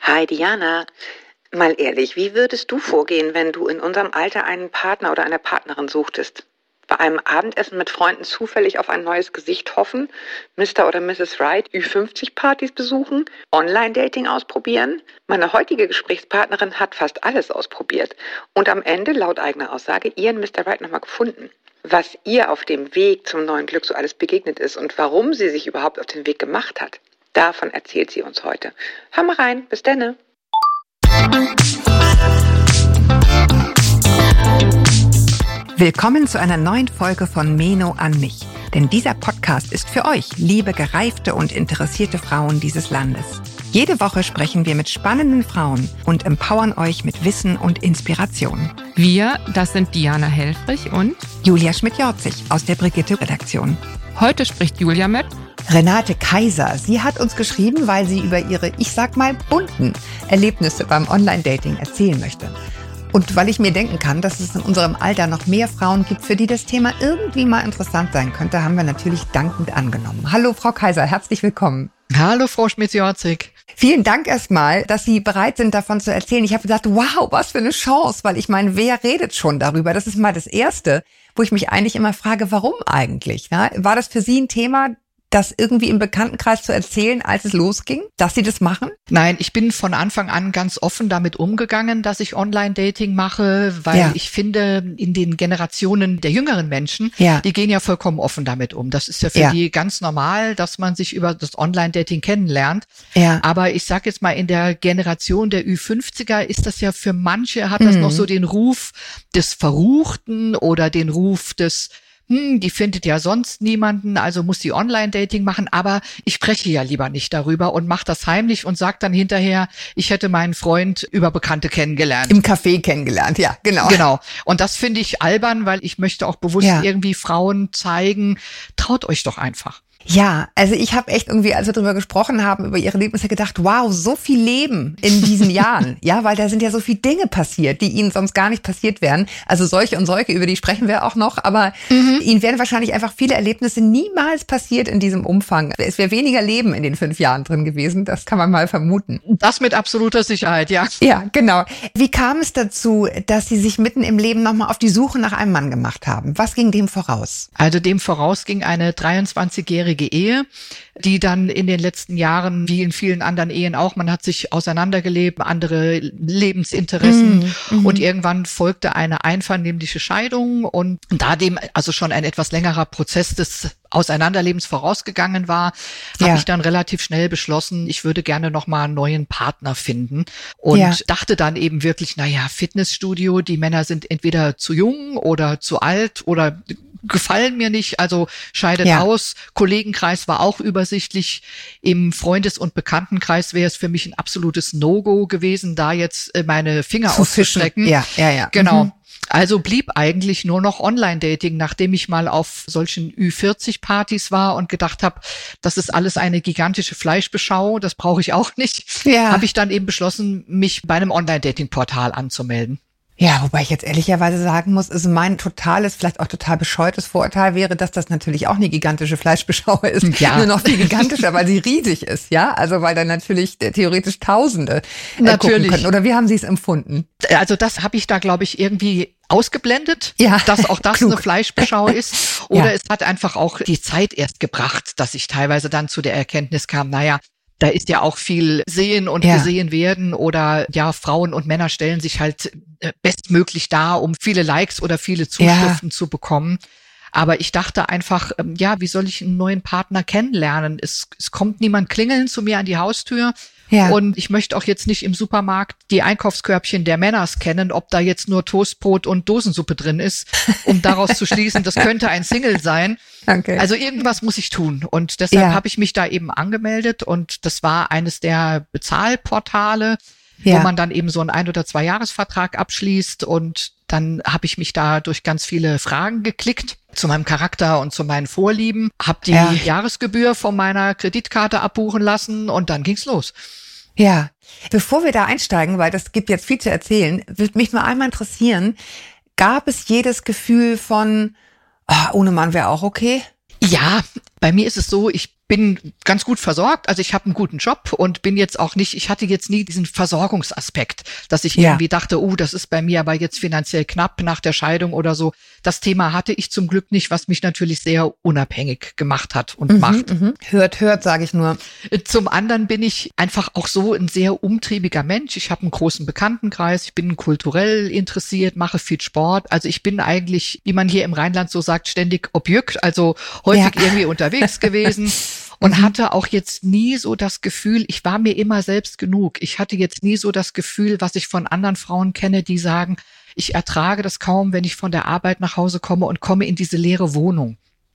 Hi Diana, mal ehrlich, wie würdest du vorgehen, wenn du in unserem Alter einen Partner oder eine Partnerin suchtest? Bei einem Abendessen mit Freunden zufällig auf ein neues Gesicht hoffen, Mr. oder Mrs. Right, Ü50-Partys besuchen, Online-Dating ausprobieren? Meine heutige Gesprächspartnerin hat fast alles ausprobiert und am Ende, laut eigener Aussage, ihren Mr. Right nochmal gefunden. Was ihr auf dem Weg zum neuen Glück so alles begegnet ist und warum sie sich überhaupt auf den Weg gemacht hat, davon erzählt sie uns heute. Hör mal rein, bis denne. Willkommen zu einer neuen Folge von Meno an mich. Denn dieser Podcast ist für euch, liebe gereifte und interessierte Frauen dieses Landes. Jede Woche sprechen wir mit spannenden Frauen und empowern euch mit Wissen und Inspiration. Wir, das sind Diana Helfrich und Julia Schmidt-Jorzig aus der Brigitte-Redaktion. Heute spricht Julia mit Renate Kaiser. Sie hat uns geschrieben, weil sie über ihre, ich sag mal, bunten Erlebnisse beim Online-Dating erzählen möchte. Und weil ich mir denken kann, dass es in unserem Alter noch mehr Frauen gibt, für die das Thema irgendwie mal interessant sein könnte, haben wir natürlich dankend angenommen. Hallo Frau Kaiser, herzlich willkommen. Hallo Frau Schmidt-Jorzig. Vielen Dank erstmal, dass Sie bereit sind, davon zu erzählen. Ich habe gedacht, wow, was für eine Chance, weil ich meine, wer redet schon darüber? Das ist mal das Erste, wo ich mich eigentlich immer frage, warum eigentlich? Ja? War das für Sie ein Thema, das irgendwie im Bekanntenkreis zu erzählen, als es losging, dass Sie das machen? Nein, ich bin von Anfang an ganz offen damit umgegangen, dass ich Online-Dating mache, weil ich finde, in den Generationen der jüngeren Menschen, die gehen ja vollkommen offen damit um. Das ist ja für die ganz normal, dass man sich über das Online-Dating kennenlernt. Ja. Aber ich sage jetzt mal, in der Generation der Ü50er ist das ja für manche, hat das noch so den Ruf des Verruchten oder den Ruf des die findet ja sonst niemanden, also muss die Online-Dating machen, aber ich spreche ja lieber nicht darüber und mache das heimlich und sage dann hinterher, ich hätte meinen Freund über Bekannte kennengelernt. Im Café kennengelernt, ja, genau. Genau. Und das finde ich albern, weil ich möchte auch bewusst irgendwie Frauen zeigen, traut euch doch einfach. Ja, also ich habe echt irgendwie, als wir darüber gesprochen haben, über ihre Erlebnisse gedacht, wow, so viel Leben in diesen Jahren. Ja, weil da sind ja so viele Dinge passiert, die ihnen sonst gar nicht passiert wären. Also solche und solche, über die sprechen wir auch noch. Aber ihnen wären wahrscheinlich einfach viele Erlebnisse niemals passiert in diesem Umfang. Es wäre weniger Leben in den 5 Jahren drin gewesen. Das kann man mal vermuten. Das mit absoluter Sicherheit, ja. Ja, genau. Wie kam es dazu, dass Sie sich mitten im Leben nochmal auf die Suche nach einem Mann gemacht haben? Was ging dem voraus? Also dem voraus ging eine 23-jährige Ehe, die dann in den letzten Jahren, wie in vielen anderen Ehen auch, man hat sich auseinandergelebt, andere Lebensinteressen und irgendwann folgte eine einvernehmliche Scheidung und da dem also schon ein etwas längerer Prozess des Auseinanderlebens vorausgegangen war, habe ich dann relativ schnell beschlossen, ich würde gerne nochmal einen neuen Partner finden und dachte dann eben wirklich, Fitnessstudio, die Männer sind entweder zu jung oder zu alt oder gefallen mir nicht, also scheidet aus. Kollegenkreis war auch übersichtlich. Im Freundes- und Bekanntenkreis wäre es für mich ein absolutes No-Go gewesen, da jetzt meine Finger auszustrecken. Ja. Genau. Also blieb eigentlich nur noch Online-Dating, nachdem ich mal auf solchen Ü40-Partys war und gedacht habe, das ist alles eine gigantische Fleischbeschau, das brauche ich auch nicht. Habe ich dann eben beschlossen, mich bei einem Online-Dating-Portal anzumelden. Ja, wobei ich jetzt ehrlicherweise sagen muss, ist mein totales, vielleicht auch total bescheuertes Vorurteil wäre, dass das natürlich auch eine gigantische Fleischbeschau ist. Ja. Nur noch viel gigantischer, weil sie riesig ist, ja? Also weil da natürlich theoretisch Tausende natürlich gucken können. Oder wie haben Sie es empfunden? Also das habe ich da, glaube ich, irgendwie ausgeblendet, dass auch das klug. Eine Fleischbeschau ist. Oder es hat einfach auch die Zeit erst gebracht, dass ich teilweise dann zu der Erkenntnis kam, da ist ja auch viel sehen und gesehen werden oder Frauen und Männer stellen sich halt bestmöglich dar, um viele Likes oder viele Zuschriften zu bekommen. Aber ich dachte einfach, wie soll ich einen neuen Partner kennenlernen? Es kommt niemand klingeln zu mir an die Haustür. Ja. Und ich möchte auch jetzt nicht im Supermarkt die Einkaufskörbchen der Männer scannen, ob da jetzt nur Toastbrot und Dosensuppe drin ist, um daraus zu schließen, das könnte ein Single sein. Okay. Also irgendwas muss ich tun. Und deshalb habe ich mich da eben angemeldet und das war eines der Bezahlportale, wo man dann eben so einen 1- oder 2-Jahres-Vertrag abschließt und dann habe ich mich da durch ganz viele Fragen geklickt zu meinem Charakter und zu meinen Vorlieben, habe die Jahresgebühr von meiner Kreditkarte abbuchen lassen und dann ging's los. Ja, bevor wir da einsteigen, weil das gibt jetzt viel zu erzählen, würde mich nur einmal interessieren, gab es jedes Gefühl von, ohne Mann wäre auch okay? Ja, bei mir ist es so, ich bin ganz gut versorgt. Also ich habe einen guten Job und bin jetzt auch nicht, ich hatte jetzt nie diesen Versorgungsaspekt, dass ich irgendwie dachte, das ist bei mir aber jetzt finanziell knapp nach der Scheidung oder so. Das Thema hatte ich zum Glück nicht, was mich natürlich sehr unabhängig gemacht hat und macht. Hört, sage ich nur. Zum anderen bin ich einfach auch so ein sehr umtriebiger Mensch. Ich habe einen großen Bekanntenkreis, ich bin kulturell interessiert, mache viel Sport. Also ich bin eigentlich, wie man hier im Rheinland so sagt, ständig objekt, also häufig irgendwie unterwegs gewesen. Und hatte auch jetzt nie so das Gefühl, ich war mir immer selbst genug. Ich hatte jetzt nie so das Gefühl, was ich von anderen Frauen kenne, die sagen, ich ertrage das kaum, wenn ich von der Arbeit nach Hause komme und komme in diese leere Wohnung.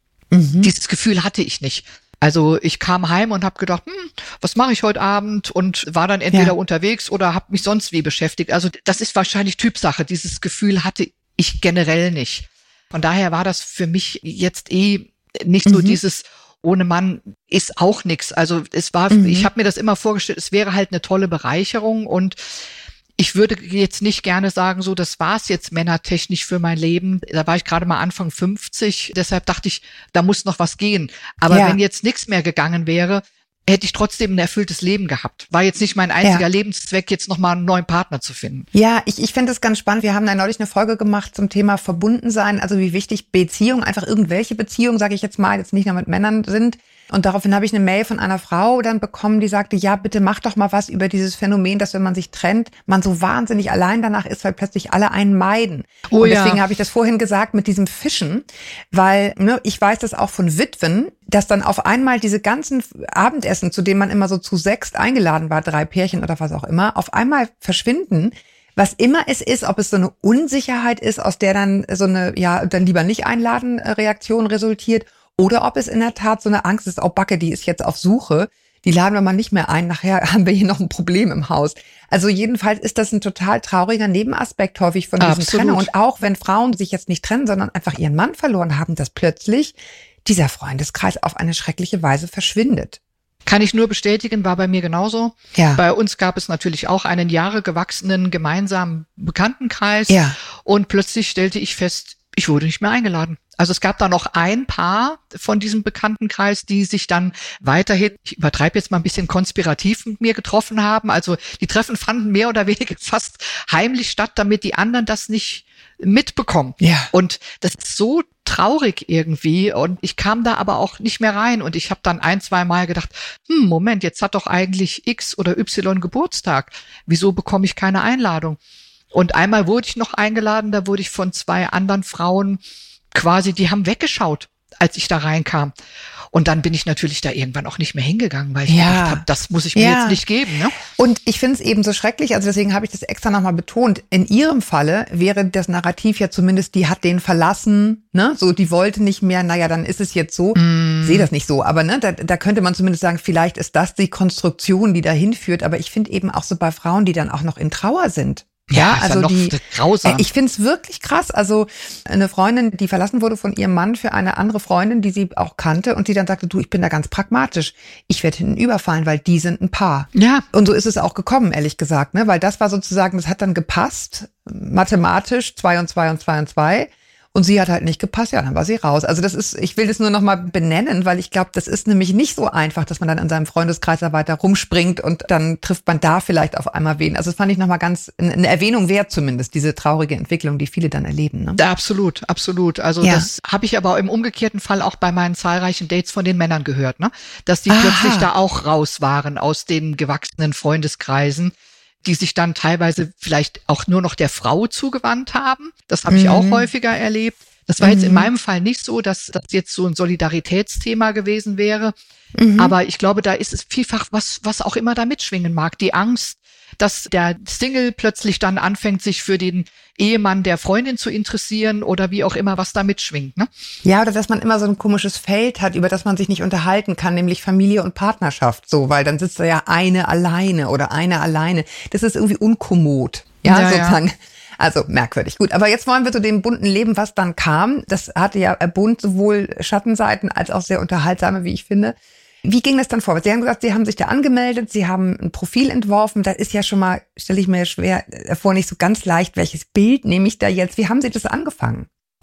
Dieses Gefühl hatte ich nicht. Also ich kam heim und habe gedacht, was mache ich heute Abend? Und war dann entweder unterwegs oder habe mich sonst wie beschäftigt. Also das ist wahrscheinlich Typsache. Dieses Gefühl hatte ich generell nicht. Von daher war das für mich jetzt nicht so dieses ohne Mann ist auch nichts. Also es war, ich habe mir das immer vorgestellt, es wäre halt eine tolle Bereicherung und ich würde jetzt nicht gerne sagen, so, das war's jetzt männertechnisch für mein Leben. Da war ich gerade mal Anfang 50, deshalb dachte ich, da muss noch was gehen. Aber wenn jetzt nichts mehr gegangen wäre, hätte ich trotzdem ein erfülltes Leben gehabt. War jetzt nicht mein einziger Lebenszweck, jetzt nochmal einen neuen Partner zu finden. Ja, ich finde das ganz spannend. Wir haben da neulich eine Folge gemacht zum Thema Verbundensein, also wie wichtig Beziehungen, einfach irgendwelche Beziehungen, sage ich jetzt mal, jetzt nicht nur mit Männern sind. Und daraufhin habe ich eine Mail von einer Frau dann bekommen, die sagte, ja, bitte mach doch mal was über dieses Phänomen, dass wenn man sich trennt, man so wahnsinnig allein danach ist, weil plötzlich alle einen meiden. Und deswegen habe ich das vorhin gesagt mit diesem Fischen, weil ich weiß das auch von Witwen, dass dann auf einmal diese ganzen Abendessen, zu denen man immer so zu 6 eingeladen war, 3 Pärchen oder was auch immer, auf einmal verschwinden. Was immer es ist, ob es so eine Unsicherheit ist, aus der dann so eine, dann lieber nicht einladen Reaktion resultiert, oder ob es in der Tat so eine Angst ist, Backe, die ist jetzt auf Suche, die laden wir mal nicht mehr ein, nachher haben wir hier noch ein Problem im Haus. Also jedenfalls ist das ein total trauriger Nebenaspekt häufig von diesem Trennung. Und auch wenn Frauen sich jetzt nicht trennen, sondern einfach ihren Mann verloren haben, dass plötzlich dieser Freundeskreis auf eine schreckliche Weise verschwindet. Kann ich nur bestätigen, war bei mir genauso. Ja. Bei uns gab es natürlich auch einen Jahre gewachsenen gemeinsamen Bekanntenkreis. Ja. Und plötzlich stellte ich fest, ich wurde nicht mehr eingeladen. Also es gab da noch ein Paar von diesem Bekanntenkreis, die sich dann weiterhin, ich übertreibe jetzt mal ein bisschen konspirativ mit mir getroffen haben. Also die Treffen fanden mehr oder weniger fast heimlich statt, damit die anderen das nicht mitbekommen. Ja. Und das ist so traurig irgendwie. Und ich kam da aber auch nicht mehr rein. Und ich habe dann 1-2 Mal gedacht, Moment, jetzt hat doch eigentlich X oder Y Geburtstag. Wieso bekomme ich keine Einladung? Und einmal wurde ich noch eingeladen, da wurde ich von 2 anderen Frauen quasi, die haben weggeschaut, als ich da reinkam. Und dann bin ich natürlich da irgendwann auch nicht mehr hingegangen, weil ich gedacht habe, das muss ich mir jetzt nicht geben. Ne? Und ich finde es eben so schrecklich, also deswegen habe ich das extra nochmal betont. In ihrem Falle wäre das Narrativ ja zumindest, die hat den verlassen, ne? So, die wollte nicht mehr, naja, dann ist es jetzt so. Sehe das nicht so, aber ne, da könnte man zumindest sagen, vielleicht ist das die Konstruktion, die dahin führt. Aber ich finde eben auch so bei Frauen, die dann auch noch in Trauer sind. Ja, also noch grausam. Ich find's wirklich krass. Also eine Freundin, die verlassen wurde von ihrem Mann für eine andere Freundin, die sie auch kannte und die dann sagte, du, ich bin da ganz pragmatisch. Ich werde hinten überfallen, weil die sind ein Paar. Ja. Und so ist es auch gekommen, ehrlich gesagt, ne? Weil das war sozusagen, das hat dann gepasst, mathematisch 2 und 2 und 2 und 2. Und sie hat halt nicht gepasst, ja, dann war sie raus. Also das ist, ich will das nur nochmal benennen, weil ich glaube, das ist nämlich nicht so einfach, dass man dann in seinem Freundeskreis da weiter rumspringt und dann trifft man da vielleicht auf einmal wen. Also das fand ich nochmal ganz, eine Erwähnung wert zumindest, diese traurige Entwicklung, die viele dann erleben. Ne? Ja, absolut, absolut. Also das habe ich aber im umgekehrten Fall auch bei meinen zahlreichen Dates von den Männern gehört, ne? Dass die plötzlich da auch raus waren aus den gewachsenen Freundeskreisen, die sich dann teilweise vielleicht auch nur noch der Frau zugewandt haben. Das habe ich auch häufiger erlebt. Das war jetzt in meinem Fall nicht so, dass das jetzt so ein Solidaritätsthema gewesen wäre. Aber ich glaube, da ist es vielfach, was auch immer da mitschwingen mag. Die Angst, dass der Single plötzlich dann anfängt, sich für den Ehemann der Freundin zu interessieren oder wie auch immer, was da mitschwingt. Ne? Ja, oder dass man immer so ein komisches Feld hat, über das man sich nicht unterhalten kann, nämlich Familie und Partnerschaft. So, weil dann sitzt da ja eine alleine oder eine alleine. Das ist irgendwie unkommod. Ja, sozusagen. Ja. Also merkwürdig. Gut, aber jetzt wollen wir zu dem bunten Leben, was dann kam. Das hatte ja bunt sowohl Schattenseiten als auch sehr unterhaltsame, wie ich finde. Wie ging das dann vor? Sie haben gesagt, Sie haben sich da angemeldet, Sie haben ein Profil entworfen. Da ist ja schon mal, stelle ich mir schwer vor, nicht so ganz leicht, welches Bild nehme ich da jetzt? Wie haben Sie das angefangen?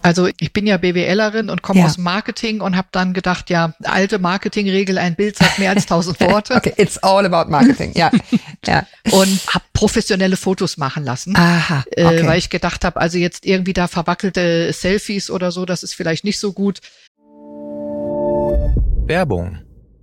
Also ich bin ja BWLerin und komme Ja. aus dem Marketing und habe dann gedacht, ja, alte Marketingregel, ein Bild sagt mehr als 1000 Worte. Okay, it's all about marketing. Ja, ja. Und habe professionelle Fotos machen lassen, Aha, okay. weil ich gedacht habe, also jetzt irgendwie da verwackelte Selfies oder so, das ist vielleicht nicht so gut. Werbung.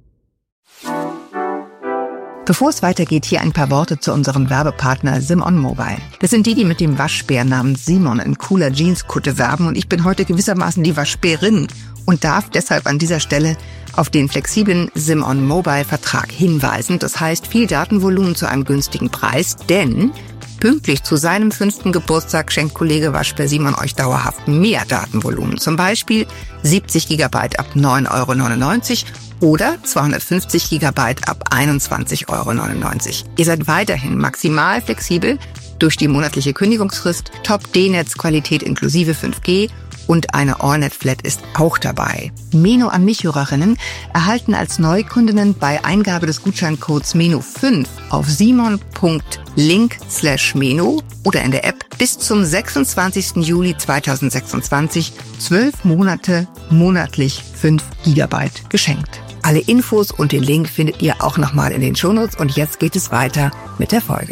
Bevor es weitergeht, hier ein paar Worte zu unserem Werbepartner Simon Mobile. Das sind die mit dem Waschbär namens Simon in cooler Jeanskutte werben und ich bin heute gewissermaßen die Waschbärin und darf deshalb an dieser Stelle auf den flexiblen Simon Mobile Vertrag hinweisen. Das heißt, viel Datenvolumen zu einem günstigen Preis, denn pünktlich zu seinem 5. Geburtstag schenkt Kollege Waschbär Simon euch dauerhaft mehr Datenvolumen. Zum Beispiel 70 GB ab 9,99 € oder 250 GB ab 21,99 €. Ihr seid weiterhin maximal flexibel durch die monatliche Kündigungsfrist, Top-D-Netz-Qualität inklusive 5G und eine Allnet-Flat ist auch dabei. Meno an mich-Hörerinnen erhalten als Neukundinnen bei Eingabe des Gutscheincodes MENO5 auf simon.link/Meno oder in der App bis zum 26. Juli 2026 12 Monate monatlich 5 GB geschenkt. Alle Infos und den Link findet ihr auch nochmal in den Shownotes und jetzt geht es weiter mit der Folge.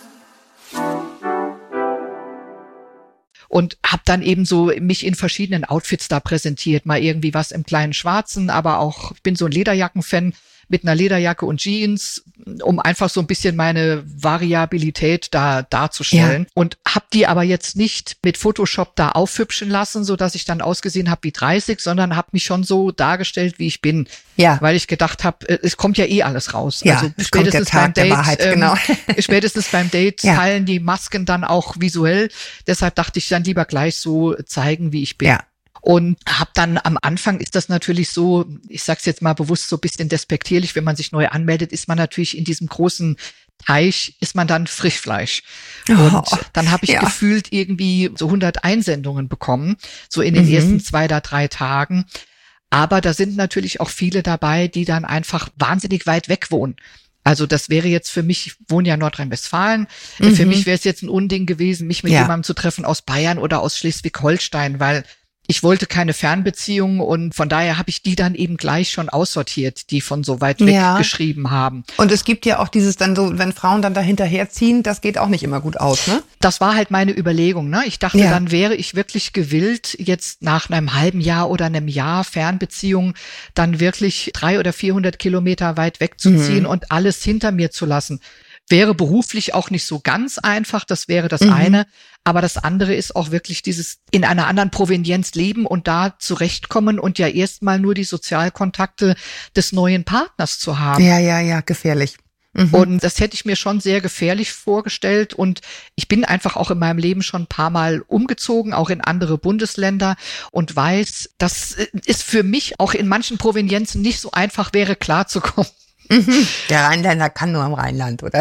Und habe dann eben so mich in verschiedenen Outfits da präsentiert. Mal irgendwie was im kleinen Schwarzen, aber auch, ich bin so ein Lederjacken-Fan mit einer Lederjacke und Jeans, um einfach so ein bisschen meine Variabilität da darzustellen. Ja. Und habe die aber jetzt nicht mit Photoshop da aufhübschen lassen, so dass ich dann ausgesehen habe wie 30, sondern habe mich schon so dargestellt, wie ich bin. Ja. Weil ich gedacht habe, es kommt ja eh alles raus. Ja, also es kommt der Tag der Wahrheit, genau. Spätestens beim Date ja. teilen die Masken dann auch visuell. Deshalb dachte ich dann lieber gleich so zeigen, wie ich bin. Ja. Und habe dann am Anfang ist das natürlich so, ich sag's jetzt mal bewusst so ein bisschen despektierlich, wenn man sich neu anmeldet, ist man natürlich in diesem großen Teich, ist man dann Frischfleisch. Und dann habe ich gefühlt irgendwie so 100 Einsendungen bekommen, so in den ersten 2 oder 3 Tagen. Aber da sind natürlich auch viele dabei, die dann einfach wahnsinnig weit weg wohnen. Also das wäre jetzt für mich, ich wohne ja in Nordrhein-Westfalen, für mich wäre es jetzt ein Unding gewesen, mich mit jemandem zu treffen aus Bayern oder aus Schleswig-Holstein, weil ich wollte keine Fernbeziehungen und von daher habe ich die dann eben gleich schon aussortiert, die von so weit weg geschrieben haben. Und es gibt ja auch dieses dann so, wenn Frauen dann da hinterherziehen, das geht auch nicht immer gut aus, ne? Das war halt meine Überlegung, ne? Ich dachte, dann wäre ich wirklich gewillt, jetzt nach einem halben Jahr oder einem Jahr Fernbeziehung dann wirklich 300 oder 400 Kilometer weit wegzuziehen und alles hinter mir zu lassen. Wäre beruflich auch nicht so ganz einfach, das wäre das eine. Aber das andere ist auch wirklich dieses in einer anderen Provenienz leben und da zurechtkommen und ja erstmal nur die Sozialkontakte des neuen Partners zu haben. Ja, gefährlich. Und das hätte ich mir schon sehr gefährlich vorgestellt. Und ich bin einfach auch in meinem Leben schon ein paar Mal umgezogen, auch in andere Bundesländer und weiß, dass es für mich auch in manchen Provenienzen nicht so einfach wäre, klarzukommen. Der Rheinländer kann nur im Rheinland, oder?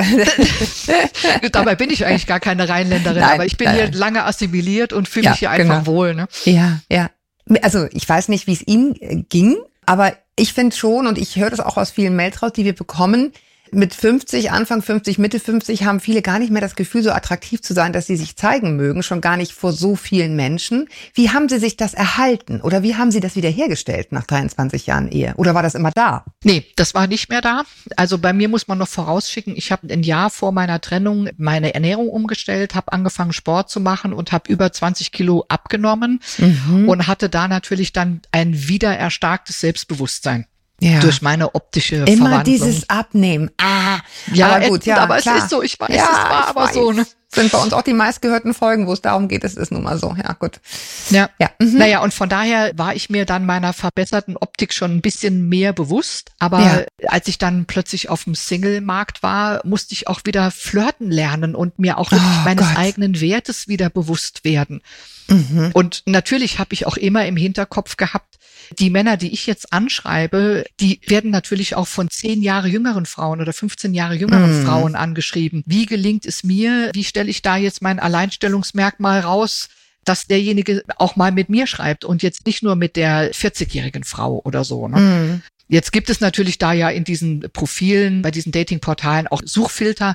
Dabei bin ich eigentlich gar keine Rheinländerin, aber ich bin hier lange assimiliert und fühle mich hier einfach wohl. Ne? Ja. Also ich weiß nicht, wie es Ihnen ging, aber ich finde schon, und ich höre das auch aus vielen Mails raus, die wir bekommen, mit 50, Anfang 50, Mitte 50 haben viele gar nicht mehr das Gefühl, so attraktiv zu sein, dass sie sich zeigen mögen, schon gar nicht vor so vielen Menschen. Wie haben Sie sich das erhalten oder wie haben Sie das wiederhergestellt nach 23 Jahren Ehe? Oder war das immer da? Nee, das war nicht mehr da. Also bei mir muss man noch vorausschicken, ich habe ein Jahr vor meiner Trennung meine Ernährung umgestellt, habe angefangen Sport zu machen und habe über 20 Kilo abgenommen und hatte da natürlich dann ein wieder erstarktes Selbstbewusstsein. Ja. Durch meine optische Immer Verwandlung. dieses Abnehmen. Ja, aber gut, aber klar. Es ist so, ich weiß, es war aber so. Ne? Sind bei uns auch die meistgehörten Folgen, wo es darum geht, es ist nun mal so. Ja, gut. Ja. Naja, und von daher war ich mir dann meiner verbesserten Optik schon ein bisschen mehr bewusst. Aber als ich dann plötzlich auf dem Single-Markt war, musste ich auch wieder flirten lernen und mir auch wirklich meines eigenen Wertes wieder bewusst werden. Und natürlich habe ich auch immer im Hinterkopf gehabt, die Männer, die ich jetzt anschreibe, die werden natürlich auch von 10 Jahre jüngeren Frauen oder 15 Jahre jüngeren Frauen angeschrieben. Wie gelingt es mir? Wie stelle ich da jetzt mein Alleinstellungsmerkmal raus, dass derjenige auch mal mit mir schreibt und jetzt nicht nur mit der 40-jährigen Frau oder so, ne? Jetzt gibt es natürlich da ja in diesen Profilen, bei diesen Datingportalen auch Suchfilter,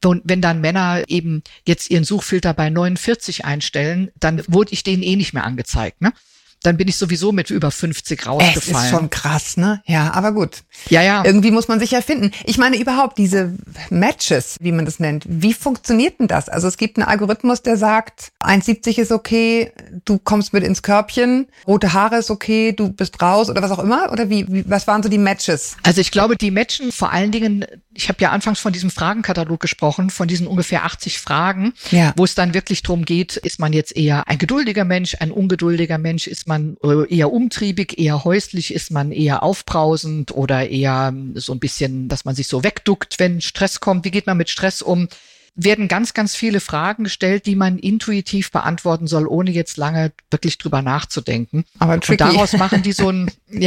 Und wenn dann Männer eben jetzt ihren Suchfilter bei 49 einstellen, dann wurde ich denen eh nicht mehr angezeigt, ne? Dann bin ich sowieso mit über 50 rausgefallen. Es ist schon krass, ne? Ja, aber gut. Ja. Irgendwie muss man sich ja finden. Ich meine überhaupt diese Matches, wie man das nennt. Wie funktioniert denn das? Also es gibt einen Algorithmus, der sagt, 1,70 ist okay, du kommst mit ins Körbchen, rote Haare ist okay, du bist raus oder was auch immer? Oder was waren so die Matches? Also ich glaube, die matchen vor allen Dingen, ich habe ja anfangs von diesem Fragenkatalog gesprochen, von diesen ungefähr 80 Fragen, wo es dann wirklich darum geht, ist man jetzt eher ein geduldiger Mensch, ein ungeduldiger Mensch, ist man eher umtriebig, eher häuslich, ist man eher aufbrausend oder eher so ein bisschen, dass man sich so wegduckt, wenn Stress kommt, wie geht man mit Stress um? Werden ganz, ganz viele Fragen gestellt, die man intuitiv beantworten soll, ohne jetzt lange wirklich drüber nachzudenken. Aber tricky. Und daraus machen die so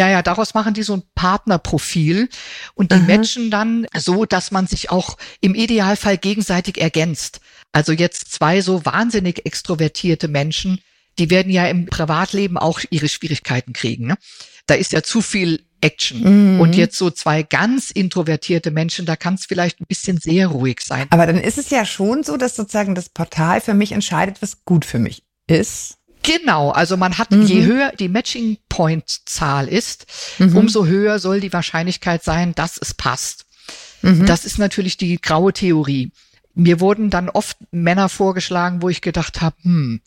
ein Partnerprofil und die matchen dann so, dass man sich auch im Idealfall gegenseitig ergänzt. Also jetzt zwei so wahnsinnig extrovertierte Menschen, die werden ja im Privatleben auch ihre Schwierigkeiten kriegen, ne? Da ist ja zu viel Action. Und jetzt so zwei ganz introvertierte Menschen, da kann es vielleicht ein bisschen sehr ruhig sein. Aber dann ist es ja schon so, dass sozusagen das Portal für mich entscheidet, was gut für mich ist. Genau, also man hat, je höher die Matching-Point-Zahl ist, umso höher soll die Wahrscheinlichkeit sein, dass es passt. Das ist natürlich die graue Theorie. Mir wurden dann oft Männer vorgeschlagen, wo ich gedacht habe,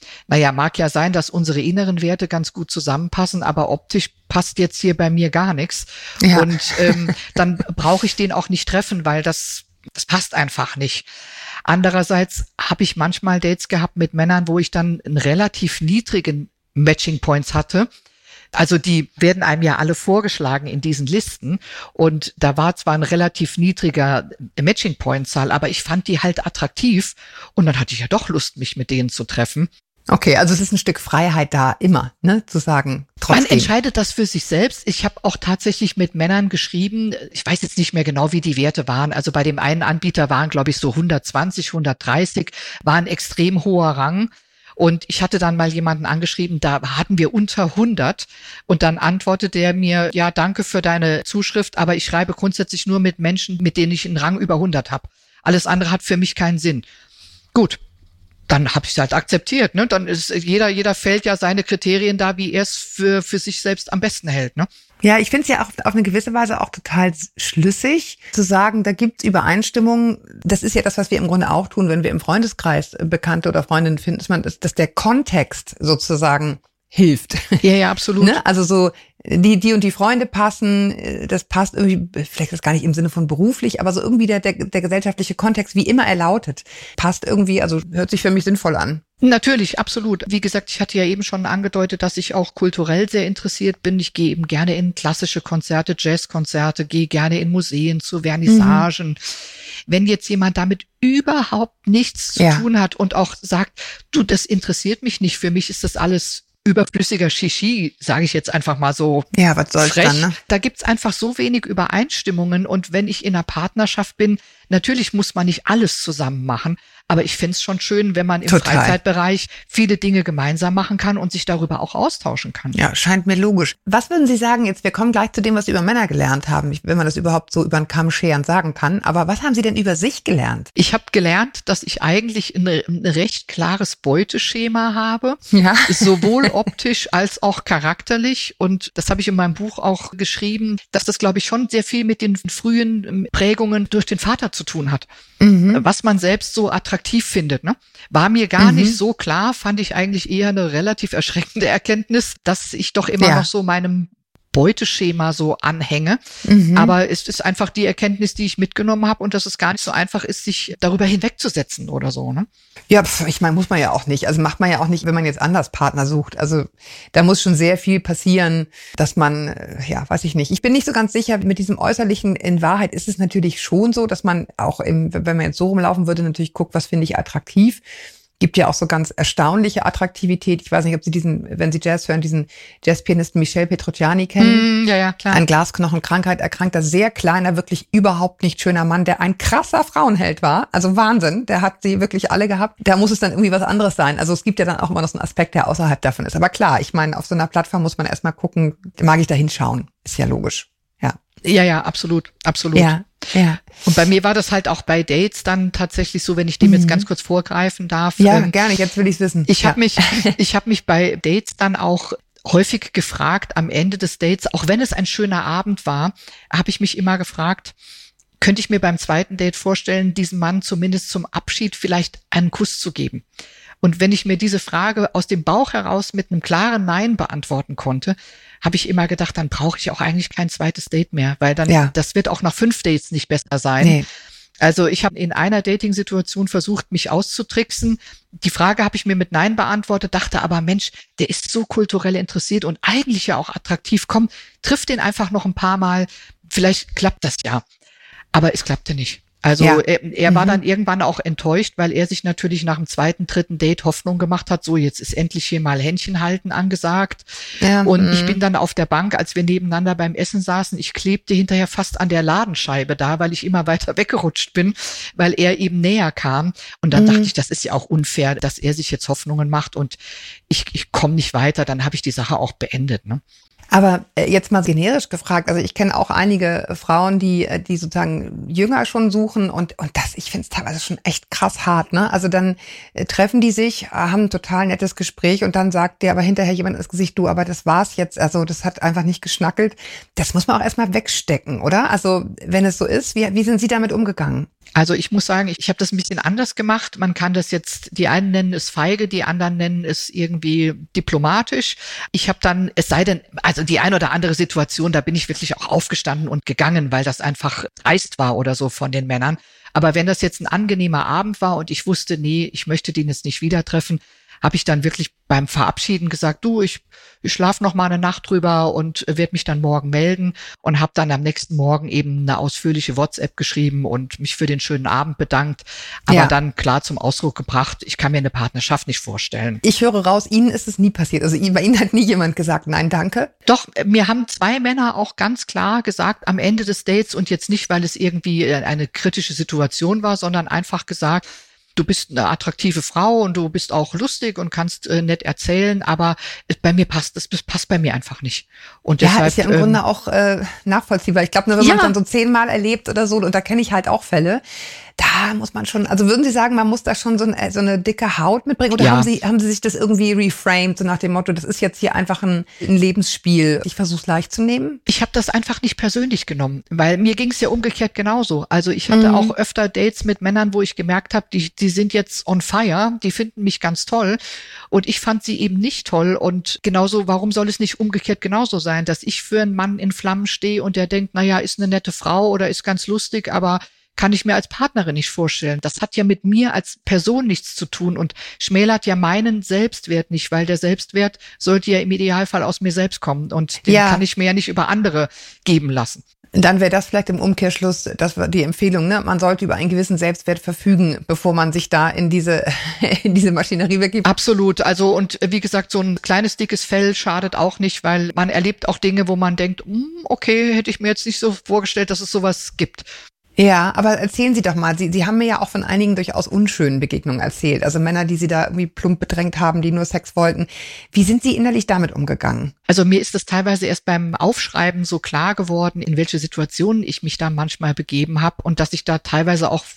mag ja sein, dass unsere inneren Werte ganz gut zusammenpassen, aber optisch passt jetzt hier bei mir gar nichts. Ja. Und dann brauche ich den auch nicht treffen, weil das passt einfach nicht. Andererseits habe ich manchmal Dates gehabt mit Männern, wo ich dann einen relativ niedrigen Matching Points hatte. Also die werden einem ja alle vorgeschlagen in diesen Listen und da war zwar ein relativ niedriger Matching-Point-Zahl, aber ich fand die halt attraktiv und dann hatte ich ja doch Lust, mich mit denen zu treffen. Okay, also es ist ein Stück Freiheit da immer, ne, zu sagen, trotzdem. Man entscheidet das für sich selbst. Ich habe auch tatsächlich mit Männern geschrieben, ich weiß jetzt nicht mehr genau, wie die Werte waren, also bei dem einen Anbieter waren, glaube ich, so 120, 130, war ein extrem hoher Rang. Und ich hatte dann mal jemanden angeschrieben, da hatten wir unter 100 und dann antwortet der mir, ja, danke für deine Zuschrift, aber ich schreibe grundsätzlich nur mit Menschen, mit denen ich einen Rang über 100 habe. Alles andere hat für mich keinen Sinn. Gut, dann habe ich es halt akzeptiert, ne? Dann ist jeder fällt ja seine Kriterien da, wie er es für sich selbst am besten hält, ne? Ja, ich finde es ja auch auf eine gewisse Weise auch total schlüssig, zu sagen, da gibt's Übereinstimmungen. Das ist ja das, was wir im Grunde auch tun, wenn wir im Freundeskreis Bekannte oder Freundinnen finden, dass der Kontext sozusagen hilft. Ja, absolut. Ne? Also so, die und die Freunde passen, das passt irgendwie, vielleicht ist gar nicht im Sinne von beruflich, aber so irgendwie der gesellschaftliche Kontext, wie immer er lautet, passt irgendwie, also hört sich für mich sinnvoll an. Natürlich, absolut. Wie gesagt, ich hatte ja eben schon angedeutet, dass ich auch kulturell sehr interessiert bin. Ich gehe eben gerne in klassische Konzerte, Jazzkonzerte, gehe gerne in Museen zu Vernissagen. Wenn jetzt jemand damit überhaupt nichts zu tun hat und auch sagt, du, das interessiert mich nicht, für mich ist das alles überflüssiger Shishi, sage ich jetzt einfach mal so. Ja, was soll's frech. Dann, ne? Da gibt's einfach so wenig Übereinstimmungen und wenn ich in einer Partnerschaft bin, natürlich muss man nicht alles zusammen machen, aber ich find's schon schön, wenn man im Freizeitbereich viele Dinge gemeinsam machen kann und sich darüber auch austauschen kann. Ja, scheint mir logisch. Was würden Sie sagen, jetzt, wir kommen gleich zu dem, was Sie über Männer gelernt haben, wenn man das überhaupt so über den Kamm scheren sagen kann, aber was haben Sie denn über sich gelernt? Ich habe gelernt, dass ich eigentlich ein recht klares Beuteschema habe, sowohl optisch als auch charakterlich und das habe ich in meinem Buch auch geschrieben, dass das, glaube ich, schon sehr viel mit den frühen Prägungen durch den Vater zu tun hat. Was man selbst so attraktiv findet, ne? War mir gar nicht so klar, fand ich eigentlich eher eine relativ erschreckende Erkenntnis, dass ich doch immer noch so meinem Beuteschema so anhänge. Aber es ist einfach die Erkenntnis, die ich mitgenommen habe und dass es gar nicht so einfach ist, sich darüber hinwegzusetzen oder so, ne? Ja, ich meine, muss man ja auch nicht. Also macht man ja auch nicht, wenn man jetzt anders Partner sucht. Also da muss schon sehr viel passieren, dass man, weiß ich nicht. Ich bin nicht so ganz sicher mit diesem Äußerlichen. In Wahrheit ist es natürlich schon so, dass man auch, wenn man jetzt so rumlaufen würde, natürlich guckt, was finde ich attraktiv. Gibt ja auch so ganz erstaunliche Attraktivität. Ich weiß nicht, ob Sie wenn Sie Jazz hören, diesen Jazzpianisten Michel Petrucciani kennen. Ja, klar. An Glasknochenkrankheit erkrankter, sehr kleiner, wirklich überhaupt nicht schöner Mann, der ein krasser Frauenheld war. Also Wahnsinn, der hat sie wirklich alle gehabt. Da muss es dann irgendwie was anderes sein. Also es gibt ja dann auch immer noch so einen Aspekt, der außerhalb davon ist. Aber klar, ich meine, auf so einer Plattform muss man erstmal gucken, mag ich da hinschauen. Ist ja logisch. Ja, absolut. Ja. Ja. Und bei mir war das halt auch bei Dates dann tatsächlich so, wenn ich dem jetzt ganz kurz vorgreifen darf. Ja, gerne, jetzt will ich's wissen. Ich habe mich bei Dates dann auch häufig gefragt, am Ende des Dates, auch wenn es ein schöner Abend war, habe ich mich immer gefragt, könnte ich mir beim zweiten Date vorstellen, diesem Mann zumindest zum Abschied vielleicht einen Kuss zu geben? Und wenn ich mir diese Frage aus dem Bauch heraus mit einem klaren Nein beantworten konnte, habe ich immer gedacht, dann brauche ich auch eigentlich kein zweites Date mehr, weil dann, das wird auch nach 5 Dates nicht besser sein. Nee. Also ich habe in einer Dating-Situation versucht, mich auszutricksen. Die Frage habe ich mir mit Nein beantwortet, dachte aber, Mensch, der ist so kulturell interessiert und eigentlich ja auch attraktiv. Komm, triff den einfach noch ein paar Mal, vielleicht klappt das ja. Aber es klappte nicht. Also er war dann irgendwann auch enttäuscht, weil er sich natürlich nach dem zweiten, dritten Date Hoffnung gemacht hat, so jetzt ist endlich hier mal Händchen halten angesagt. Ja, und ich bin dann auf der Bank, als wir nebeneinander beim Essen saßen, ich klebte hinterher fast an der Ladenscheibe da, weil ich immer weiter weggerutscht bin, weil er eben näher kam. Und dann dachte ich, das ist ja auch unfair, dass er sich jetzt Hoffnungen macht und ich komme nicht weiter, dann habe ich die Sache auch beendet, ne? Aber jetzt mal generisch gefragt, also ich kenne auch einige Frauen, die sozusagen jünger schon suchen und das, ich finde es teilweise schon echt krass hart, ne? Also dann treffen die sich, haben ein total nettes Gespräch und dann sagt dir aber hinterher jemand ins Gesicht, du, aber das war's jetzt, also das hat einfach nicht geschnackelt. Das muss man auch erstmal wegstecken, oder? Also wenn es so ist, wie sind Sie damit umgegangen? Also ich muss sagen, ich habe das ein bisschen anders gemacht. Man kann das jetzt, die einen nennen es feige, die anderen nennen es irgendwie diplomatisch. Ich habe dann, es sei denn, also die ein oder andere Situation, da bin ich wirklich auch aufgestanden und gegangen, weil das einfach dreist war oder so von den Männern. Aber wenn das jetzt ein angenehmer Abend war und ich wusste, nee, ich möchte den jetzt nicht wieder treffen, habe ich dann wirklich beim Verabschieden gesagt, du, ich schlafe noch mal eine Nacht drüber und werde mich dann morgen melden und habe dann am nächsten Morgen eben eine ausführliche WhatsApp geschrieben und mich für den schönen Abend bedankt, aber dann klar zum Ausdruck gebracht, ich kann mir eine Partnerschaft nicht vorstellen. Ich höre raus, Ihnen ist es nie passiert. Also bei Ihnen hat nie jemand gesagt, nein, danke. Doch, mir haben 2 Männer auch ganz klar gesagt am Ende des Dates und jetzt nicht, weil es irgendwie eine kritische Situation war, sondern einfach gesagt, du bist eine attraktive Frau und du bist auch lustig und kannst nett erzählen, aber bei mir passt bei mir einfach nicht. Und deshalb, ist ja im Grunde auch nachvollziehbar. Ich glaube, nur wenn man es dann so 10-mal erlebt oder so, und da kenne ich halt auch Fälle, da muss man schon, also würden Sie sagen, man muss da schon so eine dicke Haut mitbringen? Oder haben Sie sich das irgendwie reframed, so nach dem Motto, das ist jetzt hier einfach ein Lebensspiel, ich versuche es leicht zu nehmen? Ich habe das einfach nicht persönlich genommen, weil mir ging es ja umgekehrt genauso. Also ich hatte auch öfter Dates mit Männern, wo ich gemerkt habe, die sind jetzt on fire, die finden mich ganz toll und ich fand sie eben nicht toll. Und genauso, warum soll es nicht umgekehrt genauso sein, dass ich für einen Mann in Flammen stehe und der denkt, naja, ist eine nette Frau oder ist ganz lustig, aber kann ich mir als Partnerin nicht vorstellen. Das hat ja mit mir als Person nichts zu tun und schmälert ja meinen Selbstwert nicht, weil der Selbstwert sollte ja im Idealfall aus mir selbst kommen und den kann ich mir ja nicht über andere geben lassen. Dann wäre das vielleicht im Umkehrschluss, das war die Empfehlung, ne? Man sollte über einen gewissen Selbstwert verfügen, bevor man sich da in diese Maschinerie begibt. Absolut. Also, und wie gesagt, so ein kleines, dickes Fell schadet auch nicht, weil man erlebt auch Dinge, wo man denkt, okay, hätte ich mir jetzt nicht so vorgestellt, dass es sowas gibt. Ja, aber erzählen Sie doch mal, Sie haben mir ja auch von einigen durchaus unschönen Begegnungen erzählt, also Männer, die Sie da irgendwie plump bedrängt haben, die nur Sex wollten. Wie sind Sie innerlich damit umgegangen? Also mir ist das teilweise erst beim Aufschreiben so klar geworden, in welche Situationen ich mich da manchmal begeben habe und dass ich da teilweise auch